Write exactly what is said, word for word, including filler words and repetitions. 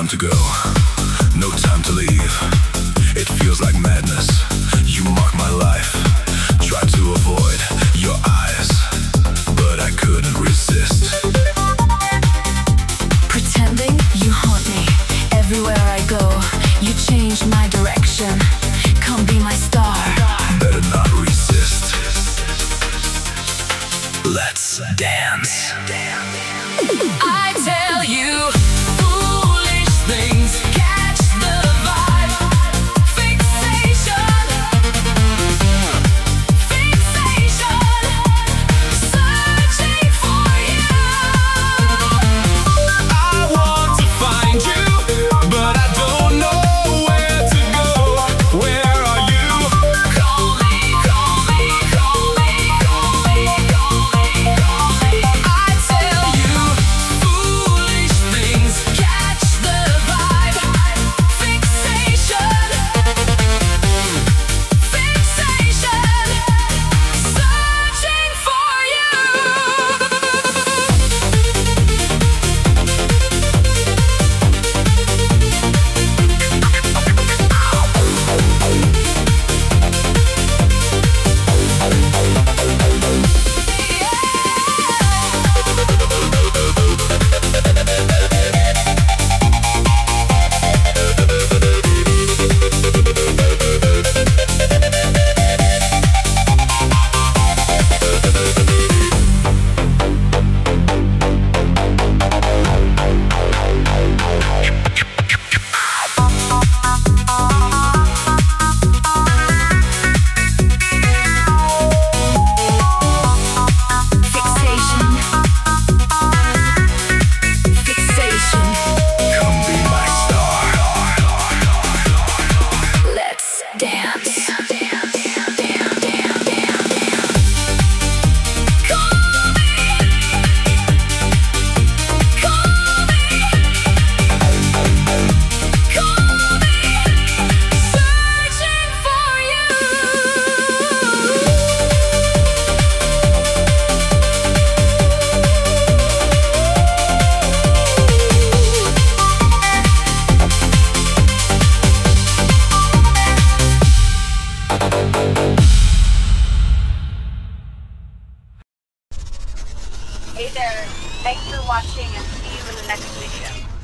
time to go, no time to leave. It feels like madness. You mark my life. Try to avoid your eyes, but I couldn't resist. Pretending you haunt me everywhere I go. You change my direction. Come be my star. Better not resist. Let's dance. I tell you foolish things. Catch the vibe. Fixation. Fixation. Searching for you. I want to find you, but I don't know where to go. Where are you? Call me, call me, call me, call me, call me, call me. I tell you foolish things. Catch the vibe. Fixation. Fixation. Searching for you. Fixation. Fixation. Come be my star. Let's dance. Call me. Call me. Call me. Searching for you. Hey there, thanks for watching and see you in the next video.